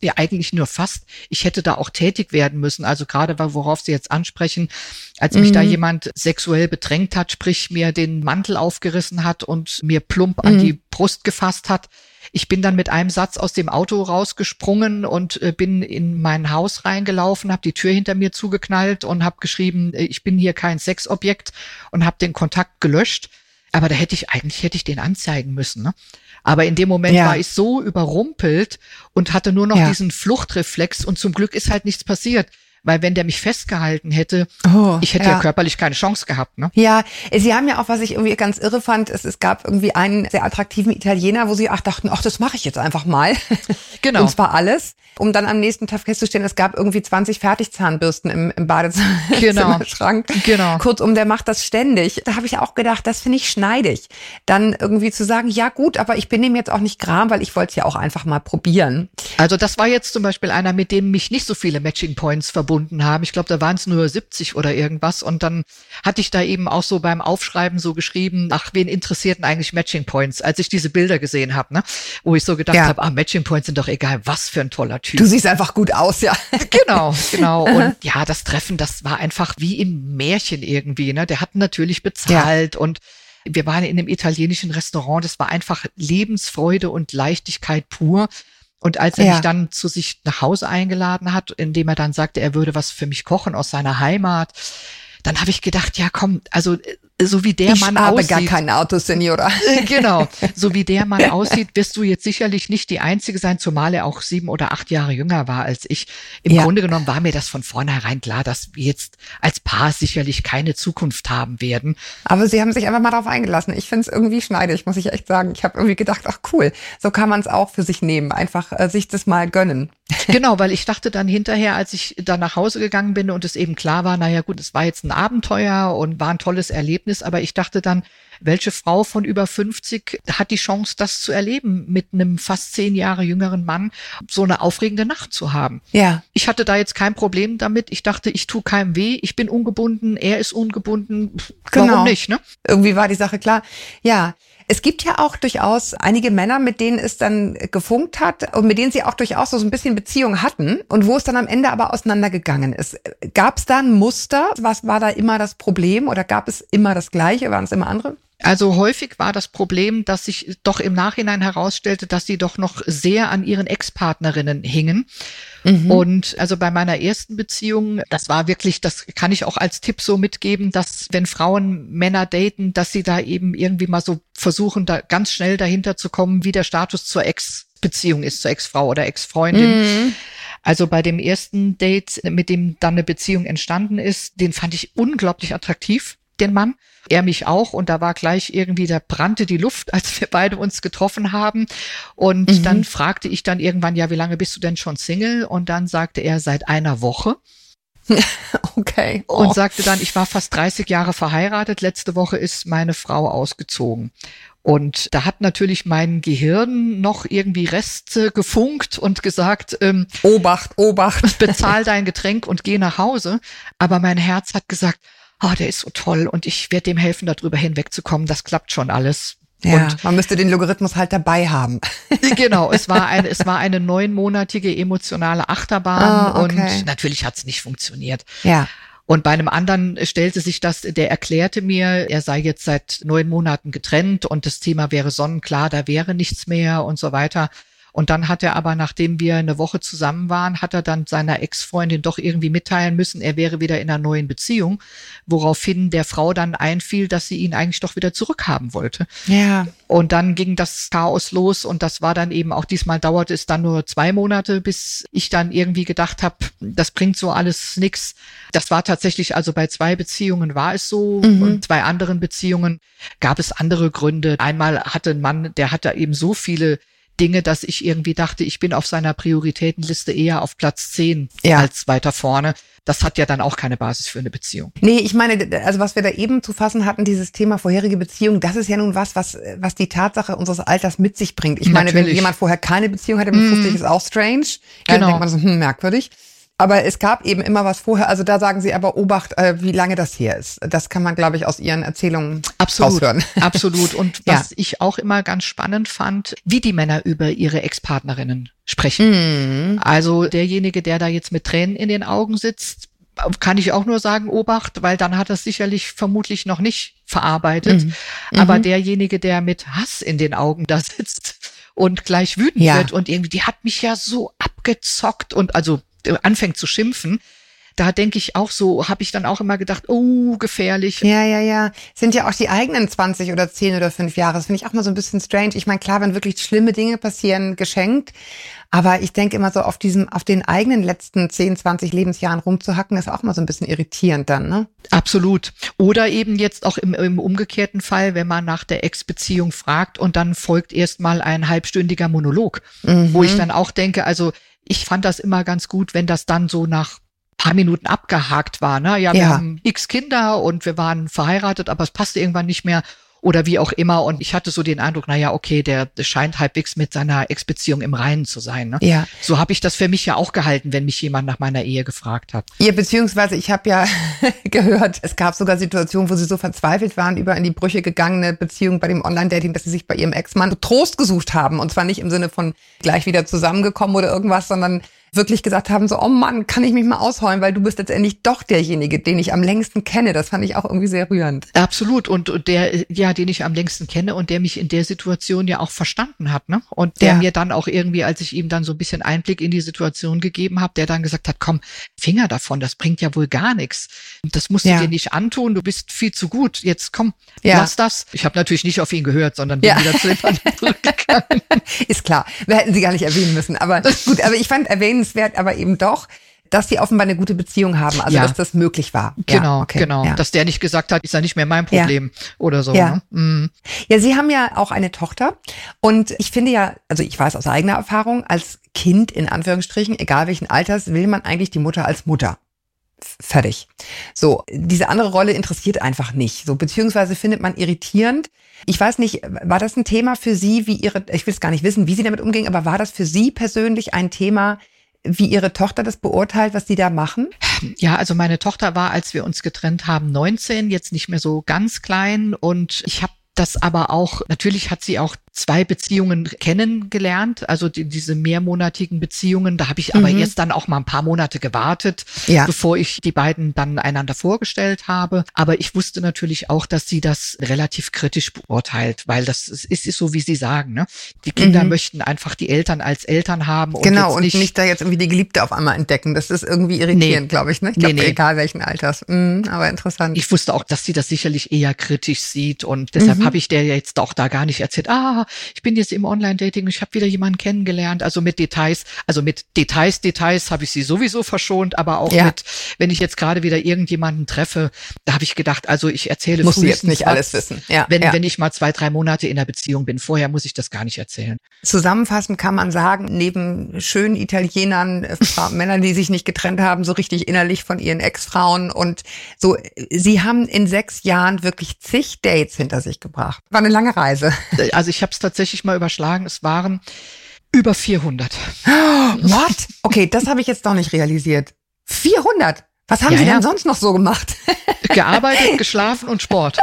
ich hätte da auch tätig werden müssen, also gerade worauf Sie jetzt ansprechen, als mich da jemand sexuell bedrängt hat, sprich mir den Mantel aufgerissen hat und mir plump an die Brust gefasst hat. Ich bin dann mit einem Satz aus dem Auto rausgesprungen und bin in mein Haus reingelaufen, habe die Tür hinter mir zugeknallt und habe geschrieben, ich bin hier kein Sexobjekt und habe den Kontakt gelöscht. Aber da hätte ich den anzeigen müssen, ne? Aber in dem Moment war ich so überrumpelt und hatte nur noch diesen Fluchtreflex und zum Glück ist halt nichts passiert. Weil wenn der mich festgehalten hätte, ich hätte ja körperlich keine Chance gehabt, ne? Ja, Sie haben ja auch, was ich irgendwie ganz irre fand, es gab irgendwie einen sehr attraktiven Italiener, wo Sie dachten, das mache ich jetzt einfach mal. Genau. Und zwar alles, um dann am nächsten Tag festzustellen, es gab irgendwie 20 Fertigzahnbürsten im Badezimmerschrank. Genau. Kurzum, der macht das ständig. Da habe ich auch gedacht, das finde ich schneidig. Dann irgendwie zu sagen, ja gut, aber ich bin dem jetzt auch nicht gram, weil ich wollte es ja auch einfach mal probieren. Also das war jetzt zum Beispiel einer, mit dem mich nicht so viele Matching Points verbunden zusammengebunden haben. Ich glaube, da waren es nur 70 oder irgendwas. Und dann hatte ich da eben auch so beim Aufschreiben so geschrieben, ach, wen interessierten eigentlich Matching Points, als ich diese Bilder gesehen habe, ne? Wo ich so gedacht habe, Matching Points sind doch egal, was für ein toller Typ. Du siehst einfach gut aus, ja. Genau. Und ja, das Treffen, das war einfach wie im Märchen irgendwie, ne? Der hat natürlich bezahlt und wir waren in einem italienischen Restaurant, das war einfach Lebensfreude und Leichtigkeit pur. Und als er mich dann zu sich nach Hause eingeladen hat, indem er dann sagte, er würde was für mich kochen aus seiner Heimat, dann habe ich gedacht, ja komm, also so wie der Mann aussieht. Ich habe gar kein Auto, Senora. Genau, so wie der Mann aussieht, wirst du jetzt sicherlich nicht die Einzige sein, zumal er auch 7 oder 8 Jahre jünger war als ich. Im Grunde genommen war mir das von vornherein klar, dass wir jetzt als Paar sicherlich keine Zukunft haben werden. Aber sie haben sich einfach mal darauf eingelassen. Ich finde es irgendwie schneidig, muss ich echt sagen. Ich habe irgendwie gedacht, ach cool, so kann man es auch für sich nehmen, einfach sich das mal gönnen. Genau, weil ich dachte dann hinterher, als ich dann nach Hause gegangen bin und es eben klar war, naja gut, es war jetzt ein Abenteuer und war ein tolles Erlebnis, aber ich dachte dann, welche Frau von über 50 hat die Chance, das zu erleben, mit einem fast 10 Jahre jüngeren Mann so eine aufregende Nacht zu haben? Ja. Ich hatte da jetzt kein Problem damit. Ich dachte, ich tue keinem weh. Ich bin ungebunden, er ist ungebunden. Warum nicht, ne? Irgendwie war die Sache klar. Ja. Es gibt ja auch durchaus einige Männer, mit denen es dann gefunkt hat und mit denen sie auch durchaus so ein bisschen Beziehung hatten und wo es dann am Ende aber auseinandergegangen ist. Gab es da ein Muster? Was war da immer das Problem oder gab es immer das Gleiche? Waren es immer andere? Also häufig war das Problem, dass sich doch im Nachhinein herausstellte, dass sie doch noch sehr an ihren Ex-Partnerinnen hingen. Und also bei meiner ersten Beziehung, das war wirklich, das kann ich auch als Tipp so mitgeben, dass wenn Frauen Männer daten, dass sie da eben irgendwie mal so versuchen, da ganz schnell dahinter zu kommen, wie der Status zur Ex-Beziehung ist, zur Ex-Frau oder Ex-Freundin. Also bei dem ersten Date, mit dem dann eine Beziehung entstanden ist, den fand ich unglaublich attraktiv, den Mann. Er mich auch und da war gleich irgendwie, da brannte die Luft, als wir beide uns getroffen haben und dann fragte ich dann irgendwann, ja, wie lange bist du denn schon Single? Und dann sagte er, seit einer Woche. Okay. Und sagte dann, ich war fast 30 Jahre verheiratet, letzte Woche ist meine Frau ausgezogen. Und da hat natürlich mein Gehirn noch irgendwie Reste gefunkt und gesagt, Obacht. bezahl dein Getränk und geh nach Hause. Aber mein Herz hat gesagt, der ist so toll und ich werde dem helfen, darüber hinwegzukommen. Das klappt schon alles. Ja, und man müsste den Logarithmus halt dabei haben. Genau, es war eine 9-monatige emotionale Achterbahn okay. Und natürlich hat es nicht funktioniert. Ja. Und bei einem anderen stellte sich der erklärte mir, er sei jetzt seit 9 Monaten getrennt und das Thema wäre sonnenklar, da wäre nichts mehr und so weiter. Und dann hat er aber, nachdem wir eine Woche zusammen waren, hat er dann seiner Ex-Freundin doch irgendwie mitteilen müssen, er wäre wieder in einer neuen Beziehung, woraufhin der Frau dann einfiel, dass sie ihn eigentlich doch wieder zurückhaben wollte. Ja. Und dann ging das Chaos los und das war dann eben auch, diesmal dauerte es dann nur 2 Monate, bis ich dann irgendwie gedacht habe, das bringt so alles nix. Das war tatsächlich, also bei 2 Beziehungen war es so und 2 anderen Beziehungen gab es andere Gründe. Einmal hatte ein Mann, der hatte eben so viele Dinge, dass ich irgendwie dachte, ich bin auf seiner Prioritätenliste eher auf Platz 10 als weiter vorne. Das hat ja dann auch keine Basis für eine Beziehung. Nee, ich meine, also was wir da eben zu fassen hatten, dieses Thema vorherige Beziehung, das ist ja nun was die Tatsache unseres Alters mit sich bringt. Ich meine, wenn jemand vorher keine Beziehung hatte mit 50, ist auch strange. Dann denkt man so, merkwürdig. Aber es gab eben immer was vorher. Also da sagen Sie aber, Obacht, wie lange das her ist. Das kann man, glaube ich, aus Ihren Erzählungen raushören. Absolut. Und was ich auch immer ganz spannend fand, wie die Männer über ihre Ex-Partnerinnen sprechen. Also derjenige, der da jetzt mit Tränen in den Augen sitzt, kann ich auch nur sagen, Obacht, weil dann hat er es sicherlich vermutlich noch nicht verarbeitet. Aber derjenige, der mit Hass in den Augen da sitzt und gleich wütend wird und irgendwie, die hat mich ja so abgezockt und also anfängt zu schimpfen, da denke ich auch so, habe ich dann auch immer gedacht, oh, gefährlich. Ja. Sind ja auch die eigenen 20 oder 10 oder 5 Jahre. Das finde ich auch mal so ein bisschen strange. Ich meine, klar, wenn wirklich schlimme Dinge passieren, geschenkt. Aber ich denke immer so, auf den eigenen letzten 10, 20 Lebensjahren rumzuhacken, ist auch mal so ein bisschen irritierend dann, ne? Absolut. Oder eben jetzt auch im umgekehrten Fall, wenn man nach der Ex-Beziehung fragt und dann folgt erstmal ein halbstündiger Monolog, wo ich dann auch denke, also ich fand das immer ganz gut, wenn das dann so nach paar Minuten abgehakt war. Ne? Ja, wir haben x Kinder und wir waren verheiratet, aber es passte irgendwann nicht mehr. oder wie auch immer. Und ich hatte so den Eindruck, okay, der scheint halbwegs mit seiner Ex-Beziehung im Reinen zu sein. Ne? Ja. So habe ich das für mich ja auch gehalten, wenn mich jemand nach meiner Ehe gefragt hat. Ja, beziehungsweise ich habe ja gehört, es gab sogar Situationen, wo sie so verzweifelt waren über in die Brüche gegangene Beziehung bei dem Online-Dating, dass sie sich bei ihrem Ex-Mann Trost gesucht haben. Und zwar nicht im Sinne von gleich wieder zusammengekommen oder irgendwas, sondern wirklich gesagt haben, so, oh Mann, kann ich mich mal ausheulen, weil du bist letztendlich doch derjenige, den ich am längsten kenne. Das fand ich auch irgendwie sehr rührend. Absolut. Und der, ja, den ich am längsten kenne und der mich in der Situation ja auch verstanden hat, ne? Und der mir dann auch irgendwie, als ich ihm dann so ein bisschen Einblick in die Situation gegeben habe, der dann gesagt hat, komm, Finger davon, das bringt ja wohl gar nichts. Das musst du dir nicht antun, du bist viel zu gut. Jetzt komm, lass das. Ich habe natürlich nicht auf ihn gehört, sondern bin wieder zu dem anderen zurückgegangen. Ist klar, wir hätten sie gar nicht erwähnen müssen. Aber gut, aber ich fand erwähnenswert aber eben doch, dass sie offenbar eine gute Beziehung haben, also dass das möglich war. Genau. Dass der nicht gesagt hat, ist ja nicht mehr mein Problem oder so. Ja. Ne? Ja, Sie haben ja auch eine Tochter und ich finde ja, also ich weiß aus eigener Erfahrung, als Kind in Anführungsstrichen, egal welchen Alters, will man eigentlich die Mutter als Mutter. Fertig. So, diese andere Rolle interessiert einfach nicht. So, beziehungsweise findet man irritierend. Ich weiß nicht, war das ein Thema für Sie, ich will es gar nicht wissen, wie Sie damit umgehen, aber war das für Sie persönlich ein Thema, wie Ihre Tochter das beurteilt, was Sie da machen? Ja, also meine Tochter war, als wir uns getrennt haben, 19, jetzt nicht mehr so ganz klein und ich habe das aber auch, natürlich hat sie auch 2 Beziehungen kennengelernt, also diese mehrmonatigen Beziehungen. Da habe ich aber erst dann auch mal ein paar Monate gewartet, bevor ich die beiden dann einander vorgestellt habe. Aber ich wusste natürlich auch, dass sie das relativ kritisch beurteilt, weil das ist so, wie Sie sagen. Ne? Die Kinder möchten einfach die Eltern als Eltern haben. Und genau, und nicht da jetzt irgendwie die Geliebte auf einmal entdecken. Das ist irgendwie irritierend, glaube ich. Ne? Ich glaube, egal welchen Alters. Aber interessant. Ich wusste auch, dass sie das sicherlich eher kritisch sieht und deshalb habe ich der jetzt auch da gar nicht erzählt, ich bin jetzt im Online-Dating, ich habe wieder jemanden kennengelernt, also mit Details habe ich sie sowieso verschont, aber auch mit, wenn ich jetzt gerade wieder irgendjemanden treffe, da habe ich gedacht, also ich erzähle muss jetzt nicht alles wissen. Wenn ich mal 2-3 Monate in der Beziehung bin, vorher muss ich das gar nicht erzählen. Zusammenfassend kann man sagen, neben schönen Italienern, Männer, die sich nicht getrennt haben, so richtig innerlich von ihren Ex-Frauen und so, Sie haben in 6 Jahren wirklich zig Dates hinter sich gebracht. War eine lange Reise. Also ich habe es tatsächlich mal überschlagen. Es waren über 400. What? Okay, das habe ich jetzt doch nicht realisiert. 400? Was haben Sie denn sonst noch so gemacht? Gearbeitet, geschlafen und Sport.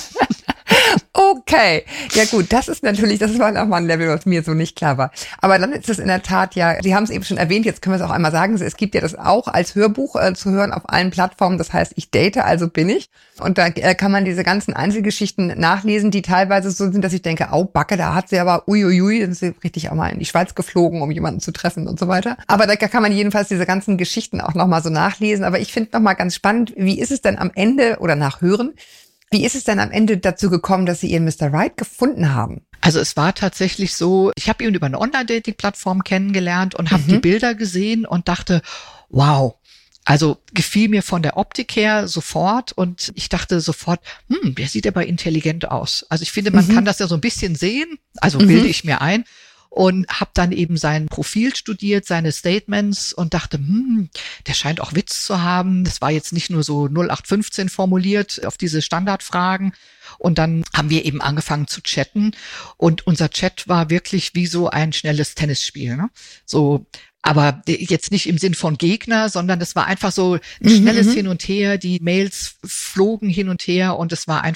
Okay, ja gut, das war nochmal ein Level, was mir so nicht klar war. Aber dann ist es in der Tat Sie haben es eben schon erwähnt, jetzt können wir es auch einmal sagen, es gibt ja das auch als Hörbuch zu hören auf allen Plattformen, das heißt, ich date, also bin ich. Und da kann man diese ganzen Einzelgeschichten nachlesen, die teilweise so sind, dass ich denke, au Backe, da hat sie aber dann ist sie richtig auch mal in die Schweiz geflogen, um jemanden zu treffen und so weiter. Aber da kann man jedenfalls diese ganzen Geschichten auch nochmal so nachlesen. Aber ich finde nochmal ganz spannend, wie ist es denn am Ende oder nach Hören, wie ist es denn am Ende dazu gekommen, dass Sie Ihren Mr. Right gefunden haben? Also es war tatsächlich so, ich habe ihn über eine Online-Dating-Plattform kennengelernt und habe die Bilder gesehen und dachte, wow, also gefiel mir von der Optik her sofort und ich dachte sofort, der sieht aber intelligent aus. Also ich finde, man kann das ja so ein bisschen sehen, also bilde ich mir ein. Und habe dann eben sein Profil studiert, seine Statements und dachte, der scheint auch Witz zu haben. Das war jetzt nicht nur so 0815 formuliert auf diese Standardfragen. Und dann haben wir eben angefangen zu chatten und unser Chat war wirklich wie so ein schnelles Tennisspiel, ne? So, aber jetzt nicht im Sinn von Gegner, sondern es war einfach so ein schnelles Hin und Her. Die Mails flogen hin und her und es war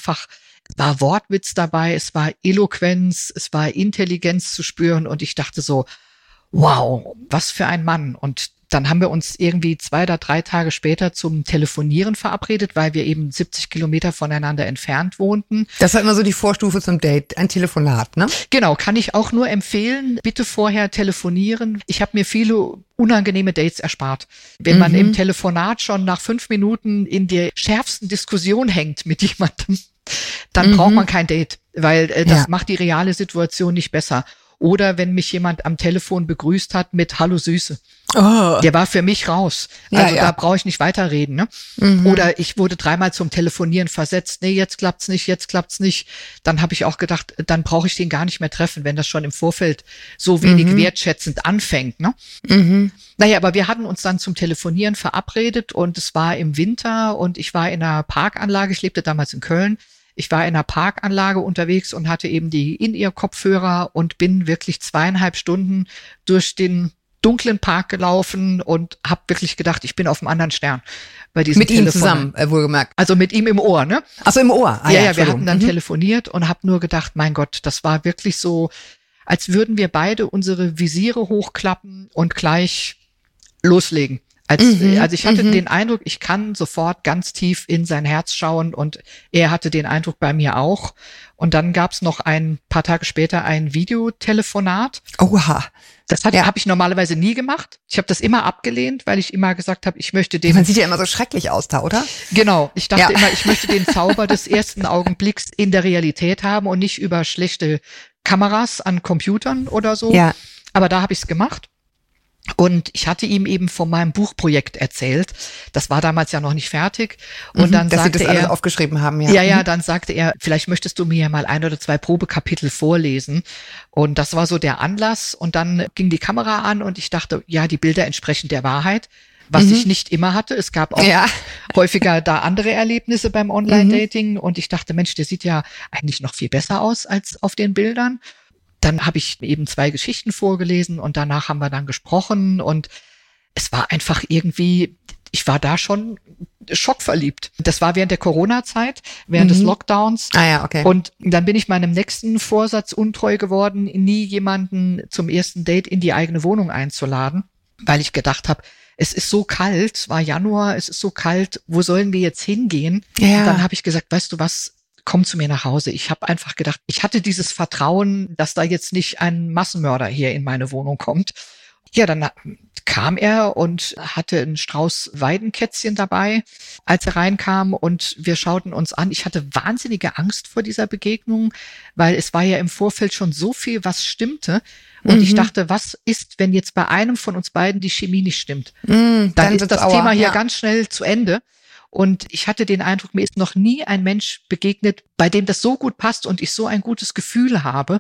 Wortwitz dabei, es war Eloquenz, es war Intelligenz zu spüren und ich dachte so, wow, was für ein Mann. Und dann haben wir uns irgendwie 2 oder 3 Tage später zum Telefonieren verabredet, weil wir eben 70 Kilometer voneinander entfernt wohnten. Das war immer so die Vorstufe zum Date, ein Telefonat, ne? Genau, kann ich auch nur empfehlen. Bitte vorher telefonieren. Ich habe mir viele unangenehme Dates erspart. Wenn man im Telefonat schon nach 5 Minuten in der schärfsten Diskussion hängt mit jemandem, dann braucht man kein Date, weil das macht die reale Situation nicht besser. Oder wenn mich jemand am Telefon begrüßt hat mit Hallo Süße. Oh. Der war für mich raus. Also da brauche ich nicht weiterreden. Ne? Oder ich wurde 3-mal zum Telefonieren versetzt. Nee, jetzt klappt's nicht. Dann habe ich auch gedacht, dann brauche ich den gar nicht mehr treffen, wenn das schon im Vorfeld so wenig wertschätzend anfängt. Ne? Naja, aber wir hatten uns dann zum Telefonieren verabredet und es war im Winter und ich war in einer Parkanlage. Ich lebte damals in Köln. Ich war in einer Parkanlage unterwegs und hatte eben die In-Ear-Kopfhörer und bin wirklich 2,5 Stunden durch den dunklen Park gelaufen und habe wirklich gedacht, ich bin auf einem anderen Stern bei diesem Mit Telefon. ihm zusammen, wohlgemerkt. Also mit ihm im Ohr, ne? Ach so, im Ohr. Ja, wir hatten dann telefoniert und habe nur gedacht, mein Gott, das war wirklich so, als würden wir beide unsere Visiere hochklappen und gleich loslegen. Also ich hatte den Eindruck, ich kann sofort ganz tief in sein Herz schauen und er hatte den Eindruck bei mir auch. Und dann gab es noch ein paar Tage später ein Videotelefonat. Oha. Das habe ich normalerweise nie gemacht. Ich habe das immer abgelehnt, weil ich immer gesagt habe, ich möchte den... Man sieht ja immer so schrecklich aus da, oder? Genau. Ich dachte immer, ich möchte den Zauber des ersten Augenblicks in der Realität haben und nicht über schlechte Kameras an Computern oder so. Ja. Aber da habe ich es gemacht. Und ich hatte ihm eben von meinem Buchprojekt erzählt. Das war damals ja noch nicht fertig. Und dann dass sagte Sie das alles aufgeschrieben haben, ja. Ja, dann sagte er, vielleicht möchtest du mir ja mal 1 oder 2 Probekapitel vorlesen. Und das war so der Anlass. Und dann ging die Kamera an und ich dachte, ja, die Bilder entsprechen der Wahrheit, was ich nicht immer hatte. Es gab auch häufiger da andere Erlebnisse beim Online-Dating. Und ich dachte, Mensch, der sieht ja eigentlich noch viel besser aus als auf den Bildern. Dann habe ich eben 2 Geschichten vorgelesen und danach haben wir dann gesprochen und es war einfach irgendwie, ich war da schon schockverliebt. Das war während der Corona-Zeit, während des Lockdowns. Ah ja, okay. Und dann bin ich meinem nächsten Vorsatz untreu geworden, nie jemanden zum ersten Date in die eigene Wohnung einzuladen, weil ich gedacht habe, es ist so kalt, es war Januar, es ist so kalt, wo sollen wir jetzt hingehen? Ja. Und dann habe ich gesagt, weißt du was, komm zu mir nach Hause. Ich habe einfach gedacht, ich hatte dieses Vertrauen, dass da jetzt nicht ein Massenmörder hier in meine Wohnung kommt. Ja, dann kam er und hatte einen Strauß Weidenkätzchen dabei, als er reinkam und wir schauten uns an. Ich hatte wahnsinnige Angst vor dieser Begegnung, weil es war ja im Vorfeld schon so viel, was stimmte. Und ich dachte, was ist, wenn jetzt bei einem von uns beiden die Chemie nicht stimmt? Dann ist das Thema hier ganz schnell zu Ende. Und ich hatte den Eindruck, mir ist noch nie ein Mensch begegnet, bei dem das so gut passt und ich so ein gutes Gefühl habe.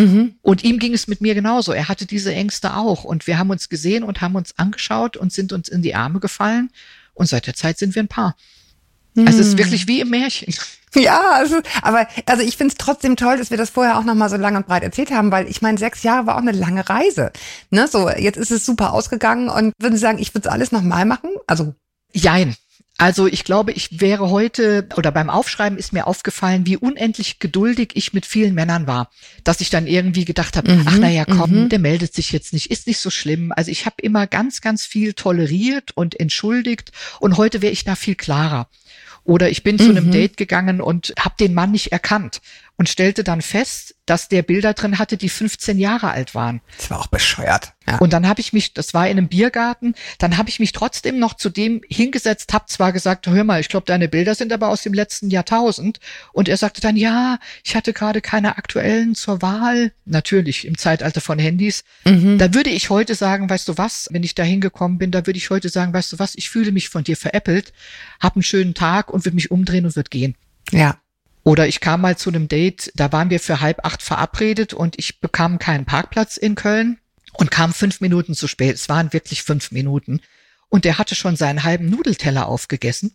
Und ihm ging es mit mir genauso. Er hatte diese Ängste auch. Und wir haben uns gesehen und haben uns angeschaut und sind uns in die Arme gefallen. Und seit der Zeit sind wir ein Paar. Also es ist wirklich wie im Märchen. Ja, aber ich finde es trotzdem toll, dass wir das vorher auch nochmal so lang und breit erzählt haben, weil ich meine, 6 Jahre war auch eine lange Reise. Ne, so, jetzt ist es super ausgegangen und würden Sie sagen, ich würde es alles nochmal machen? Also jein. Also ich glaube, ich wäre heute, oder beim Aufschreiben ist mir aufgefallen, wie unendlich geduldig ich mit vielen Männern war. Dass ich dann irgendwie gedacht habe, ach naja, komm, der meldet sich jetzt nicht, ist nicht so schlimm. Also ich habe immer ganz, ganz viel toleriert und entschuldigt und heute wäre ich da viel klarer. Oder ich bin zu einem Date gegangen und habe den Mann nicht erkannt und stellte dann fest, dass der Bilder drin hatte, die 15 Jahre alt waren. Das war auch bescheuert. Ja. Und dann habe ich mich, das war in einem Biergarten, dann habe ich mich trotzdem noch zu dem hingesetzt, habe zwar gesagt, hör mal, ich glaube, deine Bilder sind aber aus dem letzten Jahrtausend. Und er sagte dann, ja, ich hatte gerade keine aktuellen zur Wahl. Natürlich im Zeitalter von Handys. Da würde ich heute sagen, weißt du was, wenn ich da hingekommen bin, da würde ich heute sagen, weißt du was, ich fühle mich von dir veräppelt, hab einen schönen Tag und würde mich umdrehen und würde gehen. Ja. Oder ich kam mal zu einem Date, da waren wir für 7:30 verabredet und ich bekam keinen Parkplatz in Köln und kam 5 Minuten zu spät. Es waren wirklich 5 Minuten. Und der hatte schon seinen halben Nudelteller aufgegessen.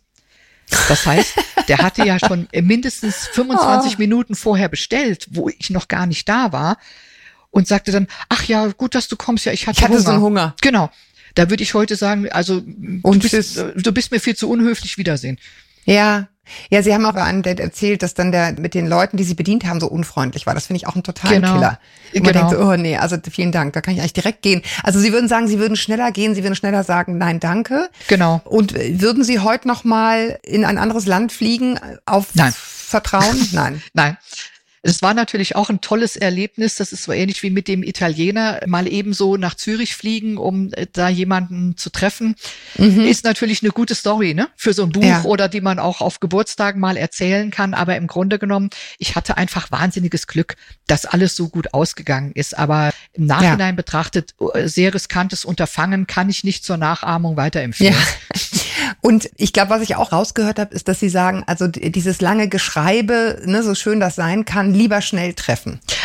Das heißt, der hatte ja schon mindestens 25 Minuten vorher bestellt, wo ich noch gar nicht da war. Und sagte dann, ach ja, gut, dass du kommst. Ja, ich hatte Hunger. So einen Hunger. Genau. Da würde ich heute sagen, also du bist mir viel zu unhöflich, Wiedersehen. Ja. Ja, Sie haben auch an Date erzählt, dass dann der mit den Leuten, die Sie bedient haben, so unfreundlich war. Das finde ich auch ein totaler Killer. Und man denkt so, oh nee, also vielen Dank, da kann ich eigentlich direkt gehen. Also Sie würden sagen, Sie würden schneller gehen, Sie würden schneller sagen, nein, danke. Genau. Und würden Sie heute noch mal in ein anderes Land fliegen auf Vertrauen? Nein. Nein. Es war natürlich auch ein tolles Erlebnis. Das ist so ähnlich wie mit dem Italiener. Mal ebenso nach Zürich fliegen, um da jemanden zu treffen. Ist natürlich eine gute Story, ne? Für so ein Buch oder die man auch auf Geburtstagen mal erzählen kann. Aber im Grunde genommen, ich hatte einfach wahnsinniges Glück, dass alles so gut ausgegangen ist. Aber im Nachhinein betrachtet, sehr riskantes Unterfangen kann ich nicht zur Nachahmung weiterempfehlen. Ja. Und ich glaube, was ich auch rausgehört habe, ist, dass Sie sagen, also dieses lange Geschreibe, ne, so schön das sein kann, lieber schnell treffen.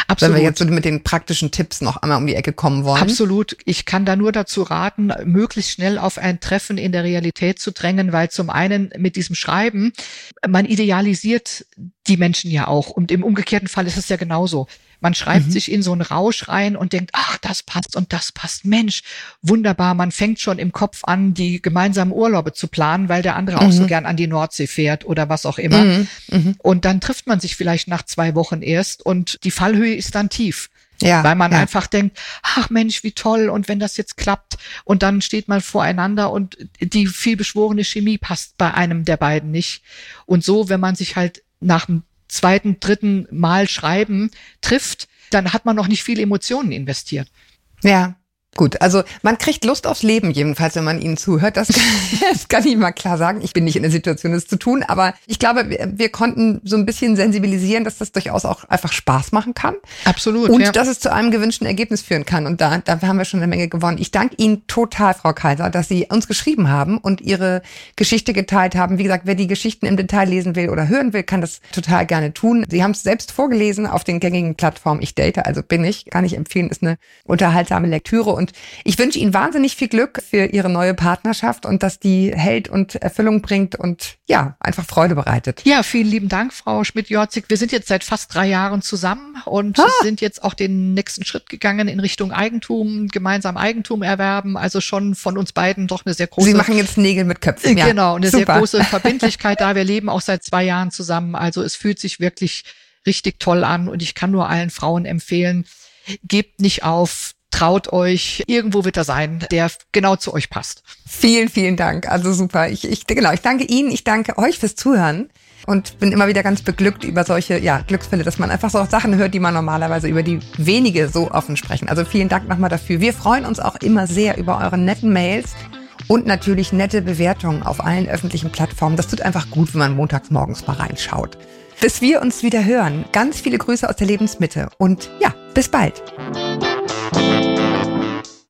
Absolut. Wenn wir jetzt so mit den praktischen Tipps noch einmal um die Ecke kommen wollen. Absolut. Ich kann da nur dazu raten, möglichst schnell auf ein Treffen in der Realität zu drängen, weil zum einen mit diesem Schreiben, man idealisiert die Menschen ja auch. Und im umgekehrten Fall ist es ja genauso. Man schreibt sich in so einen Rausch rein und denkt, ach, das passt und das passt. Mensch, wunderbar. Man fängt schon im Kopf an, die gemeinsamen Urlaube zu planen, weil der andere auch so gern an die Nordsee fährt oder was auch immer. Und dann trifft man sich vielleicht nach 2 Wochen erst und die Fallhöhe ist dann tief. Ja, weil man einfach denkt, ach Mensch, wie toll, und wenn das jetzt klappt, und dann steht man voreinander und die vielbeschworene Chemie passt bei einem der beiden nicht. Und so, wenn man sich halt nach dem 2., 3. Mal schreiben trifft, dann hat man noch nicht viele Emotionen investiert. Ja. Gut, also man kriegt Lust aufs Leben jedenfalls, wenn man ihnen zuhört. Das kann ich mal klar sagen. Ich bin nicht in der Situation, das zu tun, aber ich glaube, wir konnten so ein bisschen sensibilisieren, dass das durchaus auch einfach Spaß machen kann. Absolut. Und dass es zu einem gewünschten Ergebnis führen kann. Und da haben wir schon eine Menge gewonnen. Ich danke Ihnen total, Frau Kaiser, dass Sie uns geschrieben haben und Ihre Geschichte geteilt haben. Wie gesagt, wer die Geschichten im Detail lesen will oder hören will, kann das total gerne tun. Sie haben es selbst vorgelesen auf den gängigen Plattformen. Ich date, also bin ich. Kann ich empfehlen, ist eine unterhaltsame Lektüre. Und ich wünsche Ihnen wahnsinnig viel Glück für Ihre neue Partnerschaft und dass die hält und Erfüllung bringt und ja, einfach Freude bereitet. Ja, vielen lieben Dank, Frau Schmidt-Jorzig. Wir sind jetzt seit fast 3 Jahren zusammen und sind jetzt auch den nächsten Schritt gegangen in Richtung Eigentum, gemeinsam Eigentum erwerben. Also schon von uns beiden doch eine sehr große... Sie machen jetzt Nägel mit Köpfen. Ja. Genau, eine sehr große Verbindlichkeit da. Wir leben auch seit 2 Jahren zusammen. Also es fühlt sich wirklich richtig toll an und ich kann nur allen Frauen empfehlen, gebt nicht auf, traut euch, irgendwo wird er sein, der genau zu euch passt. Vielen, vielen Dank. Also super. Ich danke Ihnen, ich danke euch fürs Zuhören und bin immer wieder ganz beglückt über solche Glücksfälle, dass man einfach so Sachen hört, die man normalerweise über die wenige so offen sprechen. Also vielen Dank nochmal dafür. Wir freuen uns auch immer sehr über eure netten Mails und natürlich nette Bewertungen auf allen öffentlichen Plattformen. Das tut einfach gut, wenn man montags morgens mal reinschaut. Bis wir uns wieder hören. Ganz viele Grüße aus der Lebensmitte und ja, bis bald.